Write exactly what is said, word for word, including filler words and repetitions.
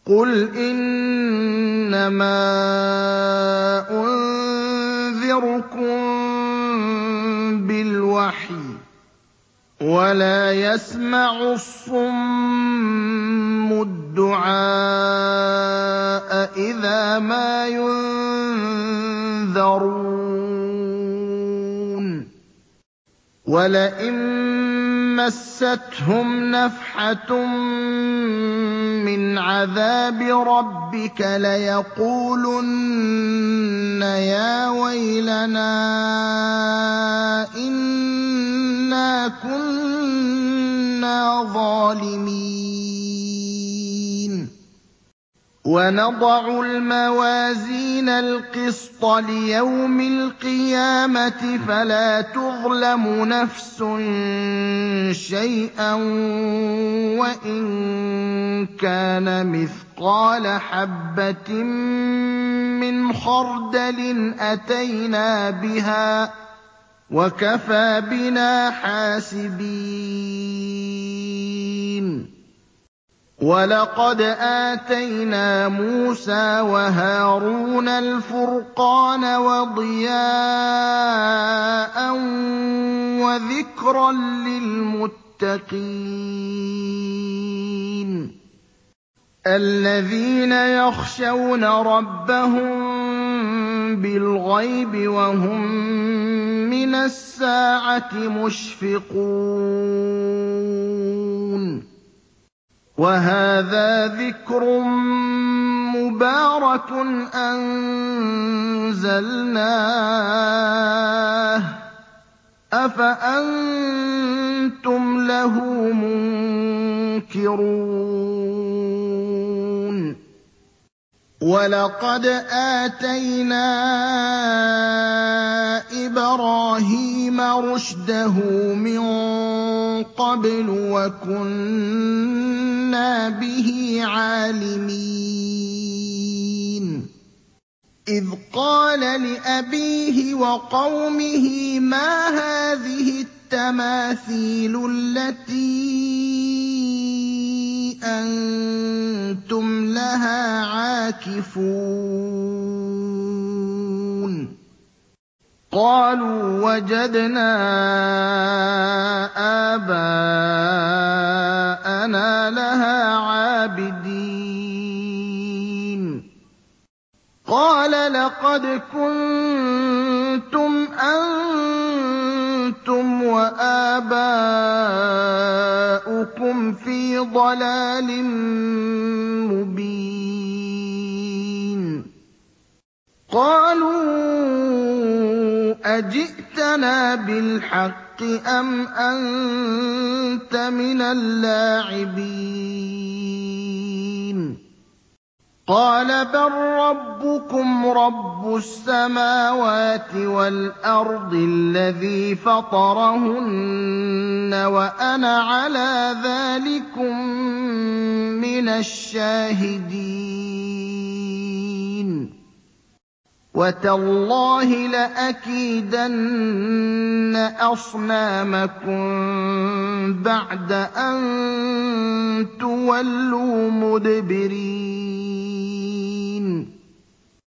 قُلْ إِنَّمَا أُنذِرُكُم بِالْوَحْيِ ۚ وَلَا يَسْمَعُ الصُّمُّ الدُّعَاءَ إِذَا مَا يُنذَرُونَ وَلَئِن مَّسَّتْهُمْ نَفْحَةٌ مِّنْ عَذَابِ رَبِّكَ لَيَقُولُنَّ يَا وَيْلَنَا إِنَّا كُنَّا ظَالِمِينَ وَنَضَعُ الْمَوَازِينَ الْقِسْطَ لِيَوْمِ الْقِيَامَةِ فَلَا تُظْلَمُ نَفْسٌ شَيْئًا وَإِن كَانَ مِثْقَالَ حَبَّةٍ مِّنْ خَرْدَلٍ أَتَيْنَا بِهَا ۗ وَكَفَىٰ بِنَا حَاسِبِينَ وَلَقَدْ آتَيْنَا مُوسَىٰ وَهَارُونَ الْفُرْقَانَ وَضِيَاءً وَذِكْرًا لِّلْمُتَّقِينَ الَّذِينَ يَخْشَوْنَ رَبَّهُم بِالْغَيْبِ وَهُم مِّنَ السَّاعَةِ مُشْفِقُونَ وَهَٰذَا ذِكْرٌ مُّبَارَكٌ أَنزَلْنَاهُ ۚ أَفَأَنتُمْ لَهُ مُنكِرُونَ وَلَقَدْ آتَيْنَا إِبْرَاهِيمَ رُشْدَهُ مِن قَبْلُ وَكُنَّا بِهِ عَالِمِينَ إِذْ قَالَ لِأَبِيهِ وَقَوْمِهِ مَا هَٰذِهِ التَّمَاثِيلُ الَّتِي أَنتُمْ لَهَا عَاكِفُونَ قَالُوا وَجَدْنَا آبَاءَنَا لَهَا عَابِدِينَ قَالَ لَقَدْ كُنتُمْ أَنتُمْ وَآبَاؤُكُمْ فِي ضَلَالٍ مُّبِينٍ قَالُوا أَجِئْتَنَا بِالْحَقِّ أَمْ أَنتَ مِنَ اللَّاعِبِينَ قَالَ بَل رَّبُّكُمْ رَبُّ السَّمَاوَاتِ وَالْأَرْضِ الَّذِي فَطَرَهُنَّ وَأَنَا عَلَىٰ ذَٰلِكُم مِّنَ الشَّاهِدِينَ وَتَاللَّهِ لَأَكِيدَنَّ أَصْنَامَكُم بَعْدَ أَن تُوَلُّوا مُدْبِرِينَ